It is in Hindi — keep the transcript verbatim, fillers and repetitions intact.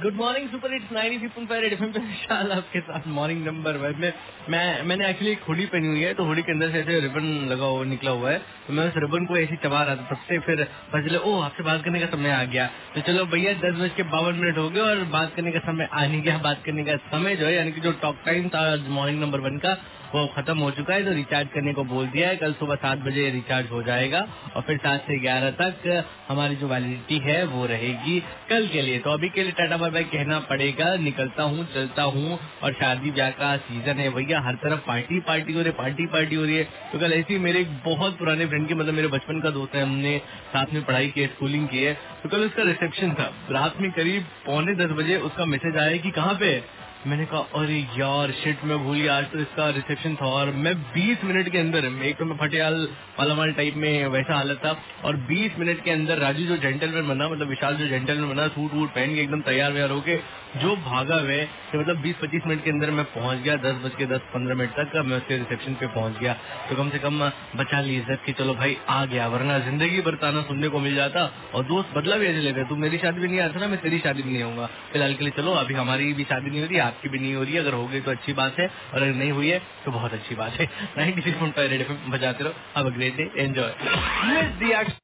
Good morning super hits ninety three point five red FM पे विशाल आपके साथ मॉर्निंग नंबर वन में मैं मैंने एक्चुअली एक हुडी पहनी हुई है, तो हुडी के अंदर से ऐसे रिबन लगा हुआ निकला हुआ है, तो मैं उस रिबन को ऐसे चबा रहा था, तब से फिर पता चला ओ आपसे बात करने का समय आ गया। तो चलो भैया दस बज के बावन मिनट हो गए और बात करने का समय आ नहीं गया। बात करने का समय जो है यानी कि जो टॉक टाइम था मॉर्निंग नंबर वन का वो खत्म हो चुका है, तो रिचार्ज करने को बोल दिया है। कल सुबह सात बजे रिचार्ज हो जाएगा और फिर सात से ग्यारह तक हमारी जो वैलिडिटी है वो रहेगी कल के लिए। तो अभी के लिए टाटा बाय बाय कहना पड़ेगा, निकलता हूँ चलता हूँ। और शादी ब्याह का सीजन है भैया, हर तरफ पार्टी पार्टी हो रही है, पार्टी पार्टी हो रही है। तो कल ऐसी मेरे एक बहुत पुराने फ्रेंड की, मतलब मेरे बचपन का दोस्त है, हमने साथ में पढ़ाई की है, स्कूलिंग की है, तो कल उसका रिसेप्शन था। रात में करीब पौने दस बजे उसका मैसेज आया कि कहाँ पे। मैंने कहा अरे यार शिट मैं भूल गया, आज तो इसका रिसेप्शन था। और मैं बीस मिनट के अंदर, एक तो मैं फटियाल मालामाल टाइप में वैसा हालत था, और बीस मिनट के अंदर राजू जो जेंटलमैन बना, मतलब विशाल जो जेंटलमैन बना, सूट वूट पहन के एकदम तैयार व्यार होके जो भागा हुए, तो मतलब बीस पच्चीस मिनट के अंदर मैं पहुंच गया। दस बज के दस पंद्रह मिनट तक मैं उसके रिसेप्शन पे पहुंच गया। तो कम से कम बचा ली इज्जत की, चलो भाई आ गया, वरना जिंदगी भर ताना सुनने को मिल जाता। और दोस्त बदला भी ऐसे लेते, तू मेरी शादी भी नहीं आता ना, मैं तेरी शादी भी नहीं आऊंगा। फिलहाल के लिए चलो, अभी हमारी भी शादी नहीं हो रही, आपकी भी नहीं हो रही है। अगर हो गई तो अच्छी बात है, और अगर नहीं हुई है तो बहुत अच्छी बात है। Ninety six point five red FM बजाते रहो। Have a great day, enjoy.